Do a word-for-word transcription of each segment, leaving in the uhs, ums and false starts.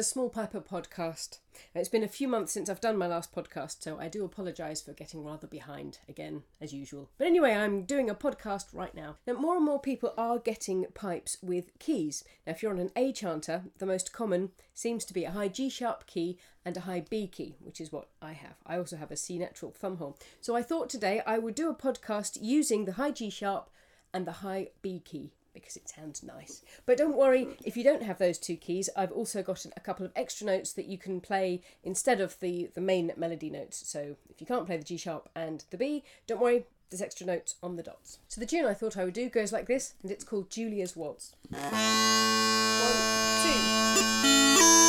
Small Piper podcast. It's been a few months since I've done my last podcast, so I do apologise for getting rather behind again, as usual. But anyway, I'm doing a podcast right now. Now, more and more people are getting pipes with keys. Now, if you're on an A chanter, the most common seems to be a high G sharp key and a high B key, which is what I have. I also have a C natural thumb hole. So I thought today I would do a podcast using the high G sharp and the high B key, because it sounds nice. But don't worry, if you don't have those two keys, I've also got a couple of extra notes that you can play instead of the, the main melody notes. So if you can't play the G sharp and the B, don't worry, there's extra notes on the dots. So the tune I thought I would do goes like this, and it's called Julia's Waltz. One, two.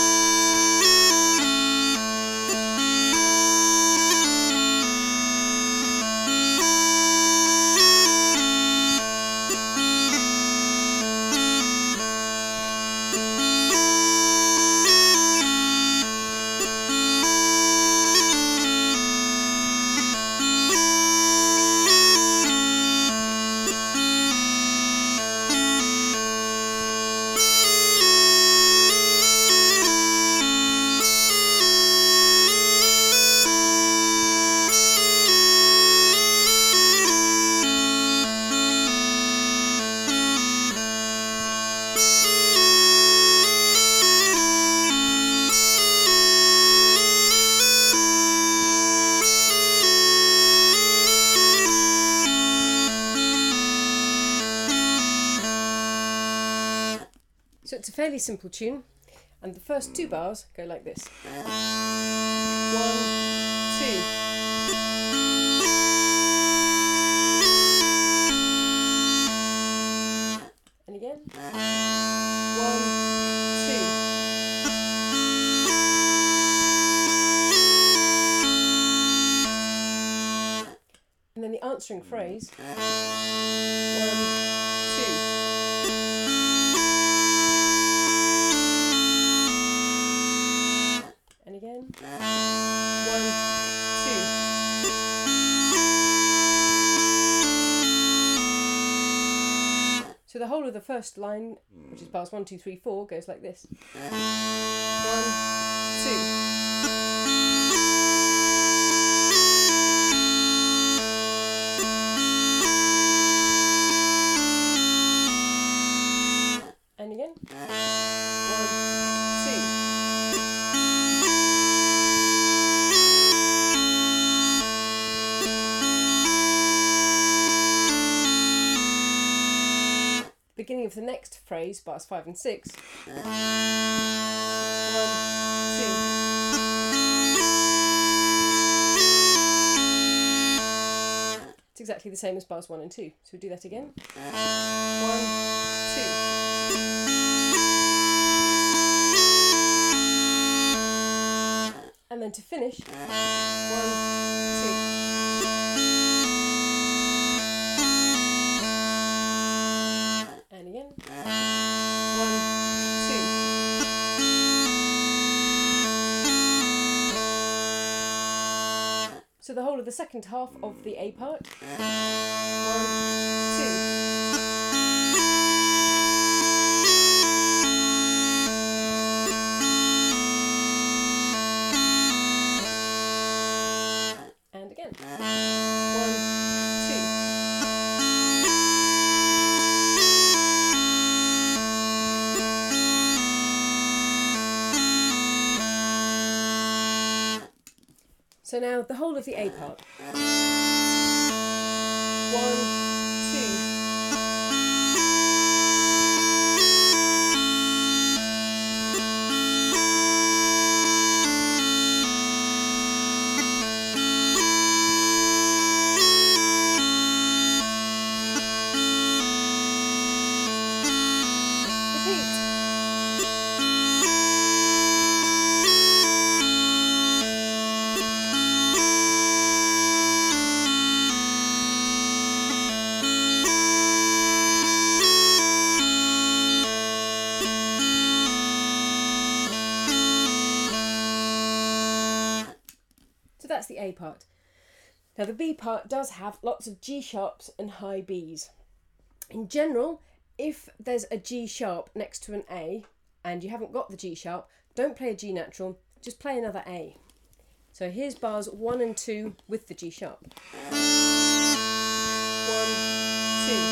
So it's a fairly simple tune, and the first two bars go like this. One, two. And again. One, two. And then the answering phrase. One, two. Again. One, two. So the whole of the first line, which is bars one, two, three, four, goes like this. One, two. And again. One, two. Beginning of the next phrase, bars five and six. One, two. It's exactly the same as bars one and two. So we do that again. One, two. And then to finish, one, two. And again. One, two. So the whole of the second half of the A part. One, two. And again. One, two. So now the whole of the A part. One, two. Repeat. That's the A part. Now the B part does have lots of G sharps and high Bs. In general, if there's a G sharp next to an A and you haven't got the G sharp, don't play a G natural, just play another A. So here's bars one and two with the G sharp. One, two.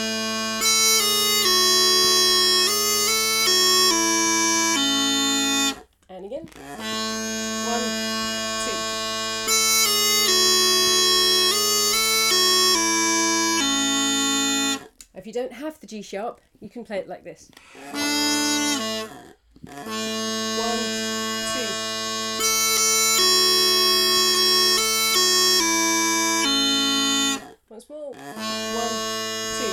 And again. One, two. If you don't have the G sharp, you can play it like this. One, two. Once more. One, two.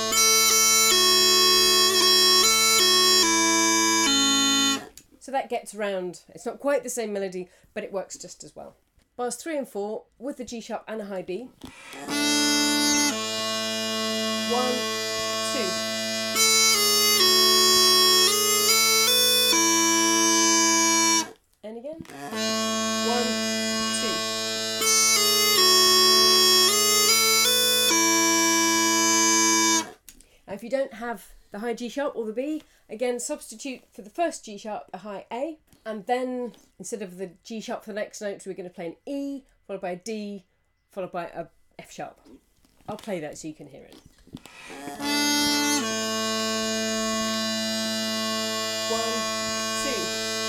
So that gets around. It's not quite the same melody, but it works just as well. Bars three and four with the G sharp and a high B. One, two. And again. One, two. Now if you don't have the high G sharp or the B, again substitute for the first G sharp a high A, and then instead of the G sharp for the next note, we're going to play an E, followed by a D, followed by a F sharp. I'll play that so you can hear it. One, two.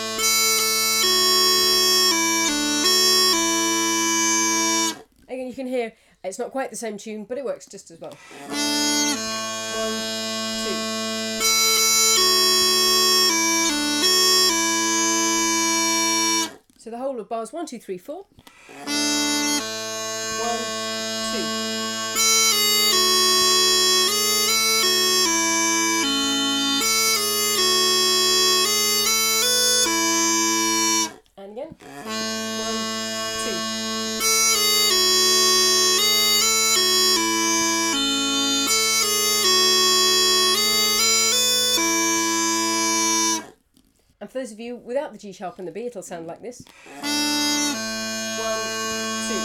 Again, you can hear it's not quite the same tune, but it works just as well. One, two. So the whole of bars one, two, three, four. One, two. And again. One, two. And for those of you without the G sharp and the B, it'll sound like this. One, two.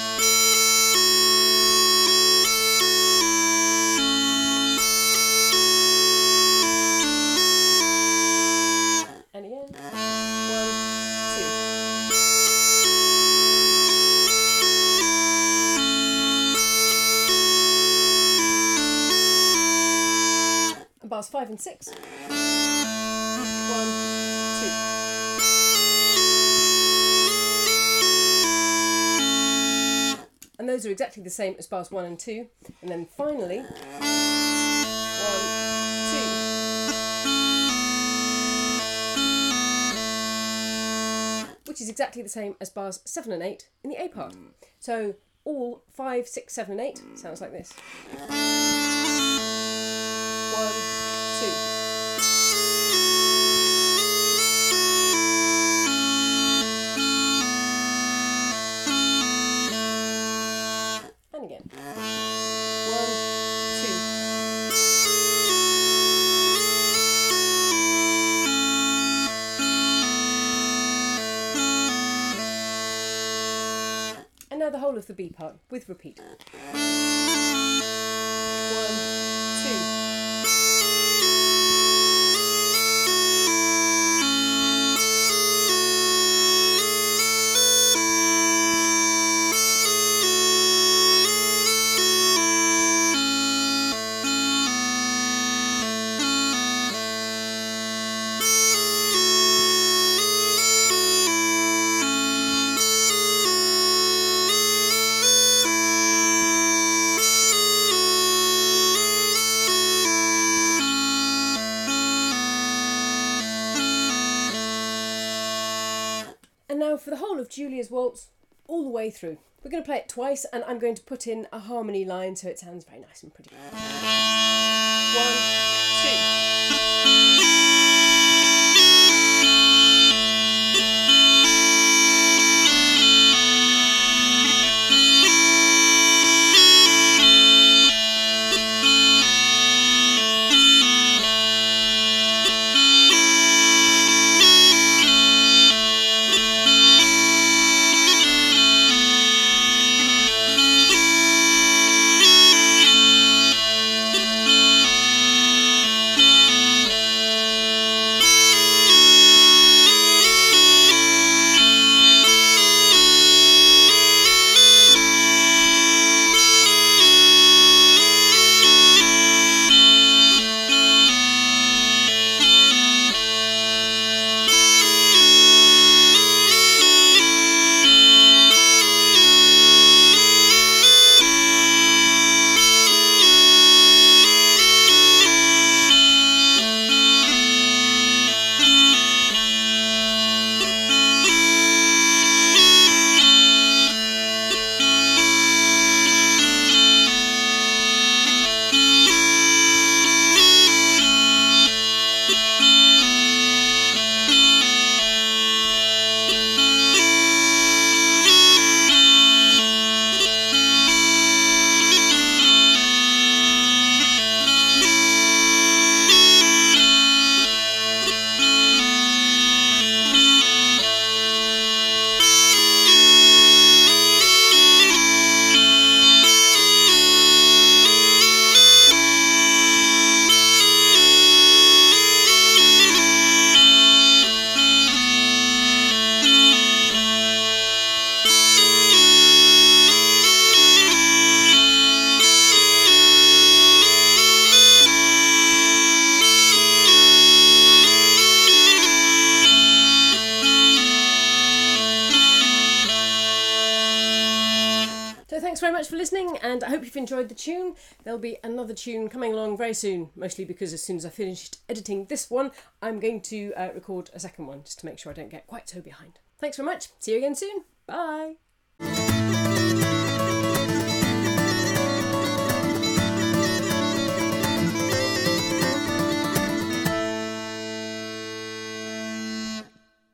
And again. One, two. And bars five and six. One, two. And those are exactly the same as bars one and two. And then finally, one, two. Which is exactly the same as bars seven and eight in the A part. So all five, six, seven, and eight sounds like this. One, two. And again. One, two. And now the whole of the B part with repeat. One, two. And now for the whole of Julia's Waltz, all the way through. We're going to play it twice, and I'm going to put in a harmony line so it sounds very nice and pretty. One, two. So thanks very much for listening, and I hope you've enjoyed the tune. There'll be another tune coming along very soon, mostly because as soon as I finished editing this one, I'm going to uh, record a second one, just to make sure I don't get quite so behind. Thanks very much. See you again soon. Bye.